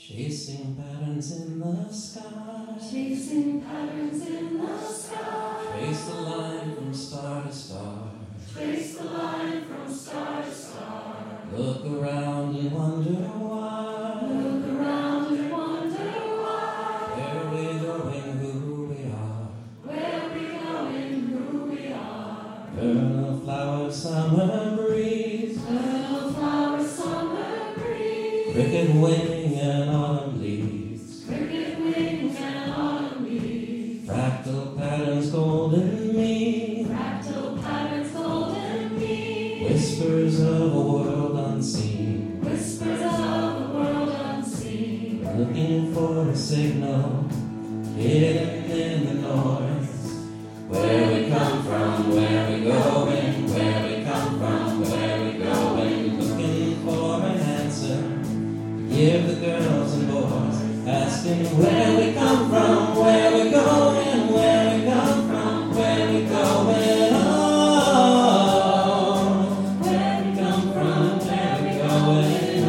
Chasing patterns in the sky. Chasing patterns in the sky. Trace the line from star to star. Trace the line from star to star. Look around and wonder why. Look around and wonder why. Where we going, who we are. Where we going, who we are. Vernal flowers, summer breeze. Vernal flowers, summer breeze. Cricket wing and autumn leaves. Cricket wing and autumn leaves. Fractal patterns, golden mead. Fractal patterns, golden mead. Whispers of a world unseen. Whispers of a world unseen. Looking for a signal hidden in the noise. Where we come from, where we going, where we come from, where we going. Looking for an answer. Give the girls and boys, asking where we come from, where we going, where we come from, where we going. Oh, where we come from, where we going.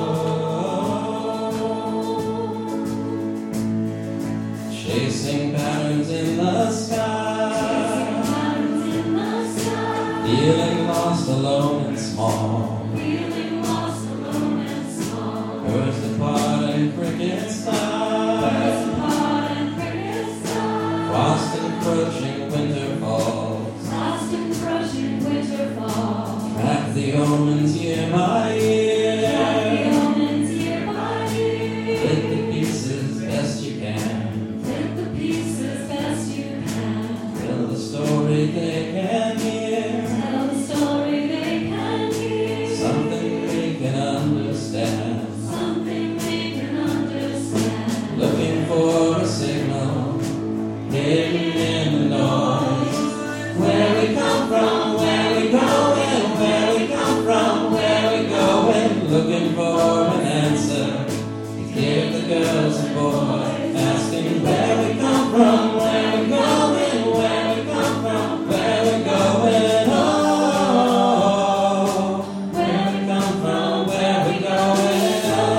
Oh, chasing patterns in the sky, Patterns in the sky. feeling lost, alone and small. Feeling lost, alone and small. Birds depart and crickets die. Birds apart and crickets die. Frost encroaching, winter falls. Frost encroaching, winter falls. Track the omens year by Track the year. omens year by year. Fit the pieces best you can. Fit the pieces best you can. Tell the story they can hear. Tell the story they can hear. Something we can understand. Something they can understand. Looking for a signal hidden in the noise. Where we come from, where we going, where we come from, where we going. Looking for an answer to give the girls and boys, asking where we come from, where we going, where we come from, where we going. Oh, where we come from, where we going.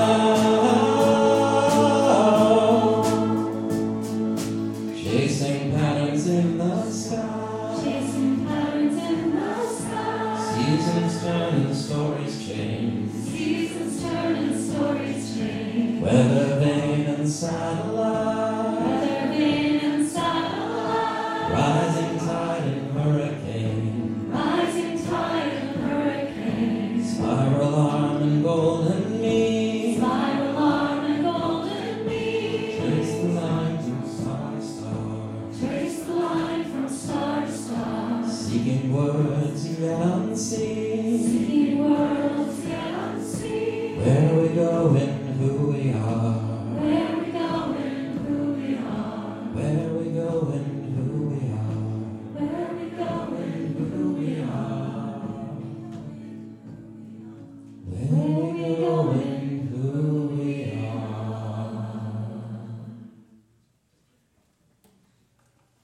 Oh, chasing patterns in the sky. Chasing patterns in the sky. Seasons turn and stories change. Seasons turn and stories change. Weather vane and satellite. Weather vane and satellite. Rising tide and hurricane. Rising tide and hurricane. Spiral arm and golden mead. Spiral arm and golden mead. Trace the line from star to star. Trace the line from star to star. Seeking words yet unseen. Seeking worlds yet unseen. Where we going, who we are.